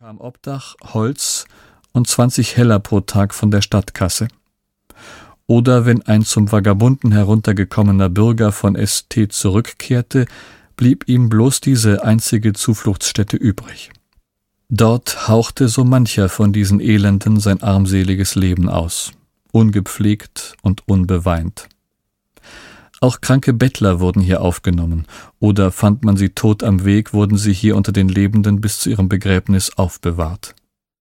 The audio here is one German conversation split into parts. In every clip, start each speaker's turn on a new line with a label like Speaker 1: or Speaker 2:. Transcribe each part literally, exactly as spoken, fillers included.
Speaker 1: am Obdach, Holz und zwanzig Heller pro Tag von der Stadtkasse. Oder wenn ein zum Vagabunden heruntergekommener Bürger von St zurückkehrte, blieb ihm bloß diese einzige Zufluchtsstätte übrig. Dort hauchte so mancher von diesen Elenden sein armseliges Leben aus, ungepflegt und unbeweint. Auch kranke Bettler wurden hier aufgenommen, oder fand man sie tot am Weg, wurden sie hier unter den Lebenden bis zu ihrem Begräbnis aufbewahrt.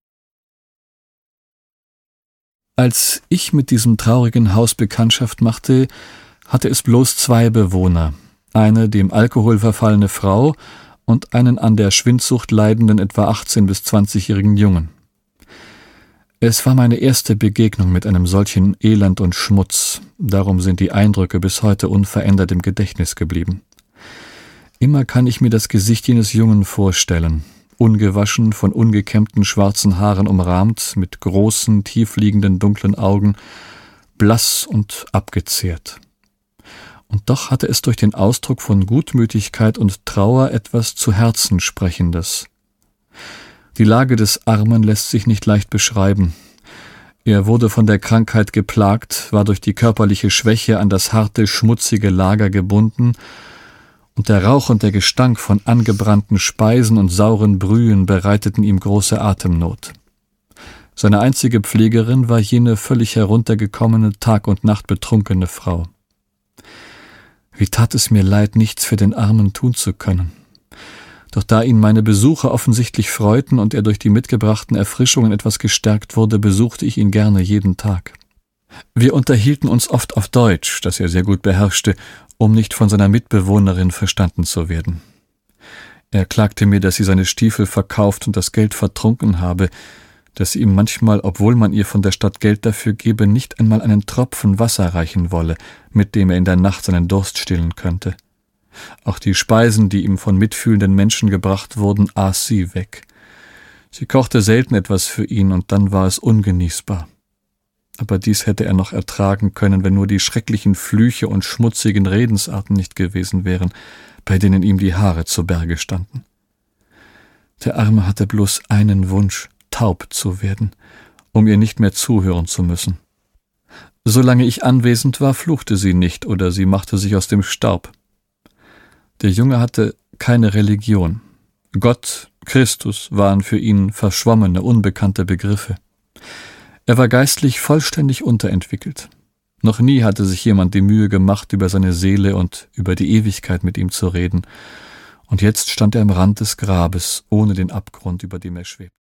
Speaker 1: Als ich mit diesem traurigen Haus Bekanntschaft machte, hatte es bloß zwei Bewohner, eine dem Alkohol verfallene Frau und einen an der Schwindsucht leidenden etwa achtzehn- bis zwanzigjährigen Jungen. Es war meine erste Begegnung mit einem solchen Elend und Schmutz, darum sind die Eindrücke bis heute unverändert im Gedächtnis geblieben. Immer kann ich mir das Gesicht jenes Jungen vorstellen, ungewaschen, von ungekämmten schwarzen Haaren umrahmt, mit großen, tiefliegenden, dunklen Augen, blass und abgezehrt. Und doch hatte es durch den Ausdruck von Gutmütigkeit und Trauer etwas zu Herzen Sprechendes. Die Lage des Armen lässt sich nicht leicht beschreiben. Er wurde von der Krankheit geplagt, war durch die körperliche Schwäche an das harte, schmutzige Lager gebunden, und der Rauch und der Gestank von angebrannten Speisen und sauren Brühen bereiteten ihm große Atemnot. Seine einzige Pflegerin war jene völlig heruntergekommene, Tag und Nacht betrunkene Frau. Wie tat es mir leid, nichts für den Armen tun zu können. Doch da ihn meine Besuche offensichtlich freuten und er durch die mitgebrachten Erfrischungen etwas gestärkt wurde, besuchte ich ihn gerne jeden Tag. Wir unterhielten uns oft auf Deutsch, das er sehr gut beherrschte, um nicht von seiner Mitbewohnerin verstanden zu werden. Er klagte mir, dass sie seine Stiefel verkauft und das Geld vertrunken habe, dass sie ihm manchmal, obwohl man ihr von der Stadt Geld dafür gebe, nicht einmal einen Tropfen Wasser reichen wolle, mit dem er in der Nacht seinen Durst stillen könnte. Auch die Speisen, die ihm von mitfühlenden Menschen gebracht wurden, aß sie weg. Sie kochte selten etwas für ihn, und dann war es ungenießbar. Aber dies hätte er noch ertragen können, wenn nur die schrecklichen Flüche und schmutzigen Redensarten nicht gewesen wären, bei denen ihm die Haare zu Berge standen. Der Arme hatte bloß einen Wunsch, taub zu werden, um ihr nicht mehr zuhören zu müssen. Solange ich anwesend war, fluchte sie nicht oder sie machte sich aus dem Staub. Der Junge hatte keine Religion. Gott, Christus waren für ihn verschwommene, unbekannte Begriffe. Er war geistlich vollständig unterentwickelt. Noch nie hatte sich jemand die Mühe gemacht, über seine Seele und über die Ewigkeit mit ihm zu reden. Und jetzt stand er am Rand des Grabes, ohne den Abgrund, über dem er schwebte.